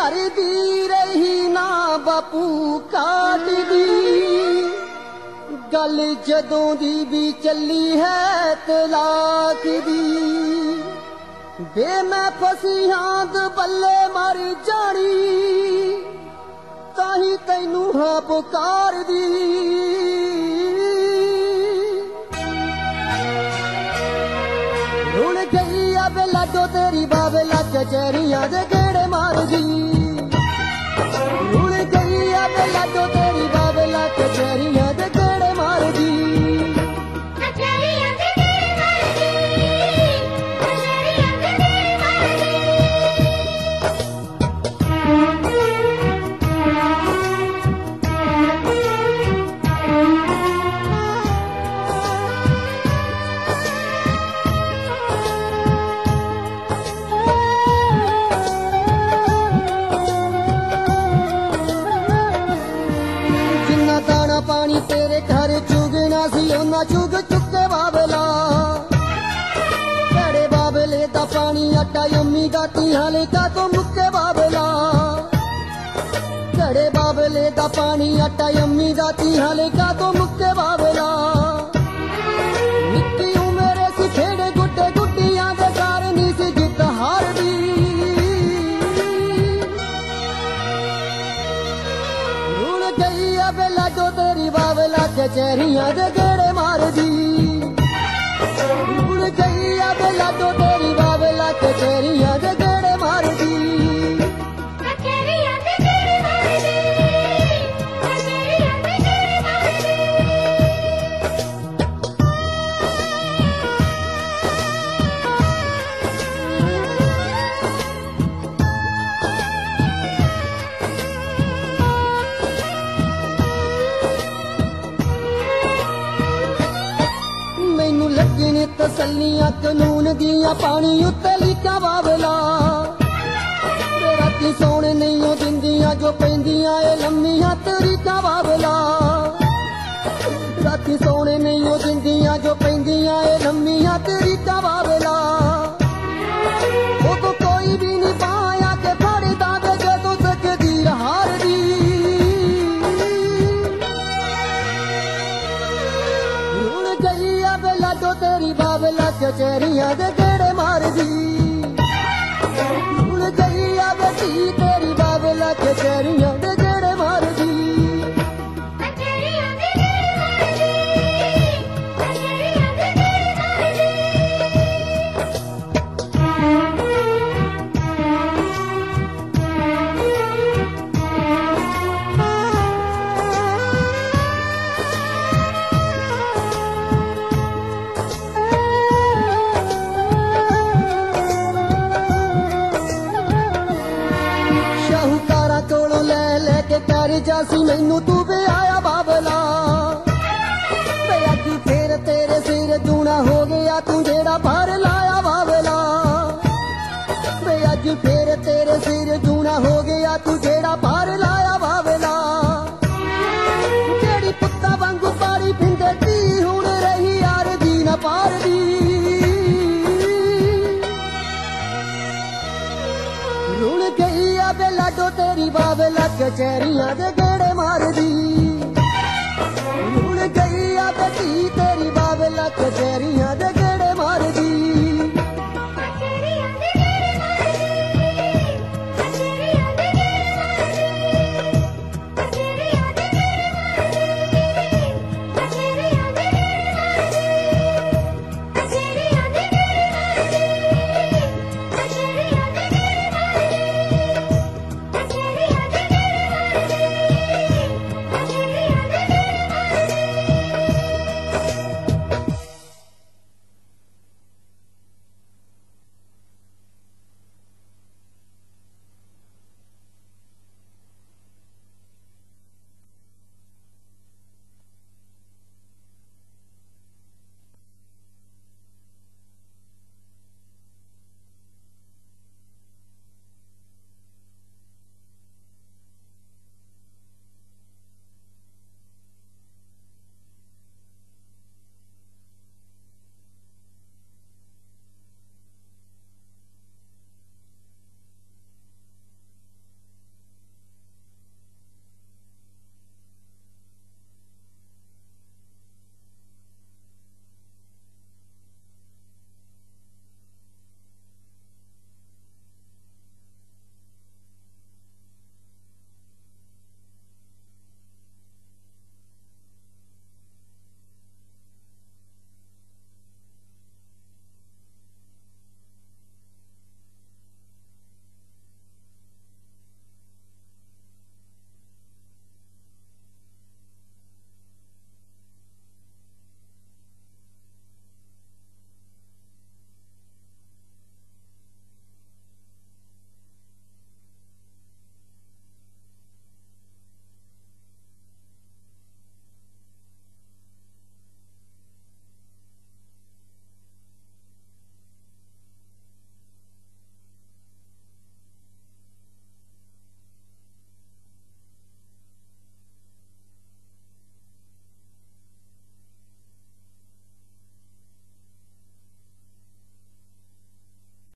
करदी रही ना बापू काटदी गल जदों दी भी चली है तलाक दी बे मैं फसी हां बल्ले मर जानी ताही तैनू हां पुकार दी रुण गई अब लाडो तेरी बाबला कचहरियां दे गेड़े मार दी रुण गई अब लाडो तेरी बाबला कचहरियां दे गेड़े मार दी पानी तेरे घर चुगना सी ओना चुग चुके बाबला बड़े बाबले दा पानी आटा यम्मी गाती हाले का तो मुक्के बाबला बड़े बाबले दा पानी आटा यम्मी गाती हाले का तो मुक्के बाबला निक्की उम्र सी खेड़े गुड्डे गुड्डियां दे कारण सी जित हार दी रुण गई अब लाडो तेरी बाबला कचहरियां दे गेड़े मार दी रुण गई अब लाडो तेरी बाबला कचहरियां दे गेड़े मार दी मैनू लगने तसलियां कानून दियां पानी उत्ते लीका बाबला राती सोने नहीं हो दिंदियां जो पैंदियां ए लम्मियां तरीका बाबला राती सोने नहीं हो दिंदियां जो पैंदियां ए लम्मियां तरीका बाबला वो तो कोई भी नहीं पाया के फड़दा दे जदों तकदीर हार दी रुण गई अब लाडो तेरी बाबला कचहरियां दे गेड़े मार दी रुण गई अब धी तेरी बाबला कचहरियां दे गेड़े मार दी शाहूकारा कोलों ले लेके कर जासी मैनू तू बे आया बाबला अज फिर तेरे सिर दूना हो गया तू जेड़ा भर लाया बाबला अज फिर तेरे सिर दूना हो गया तू जेड़ा भर लाया बाबला जेड़ी पुत्ता वांगू पारी फिंदे धी हुण रही यार दी ना पार दी रुण गई अब लाडो तेरी बाबला कचहरियां दे गेड़े मार दी रुण गई अब धी तेरी बाबला कचहरियां दे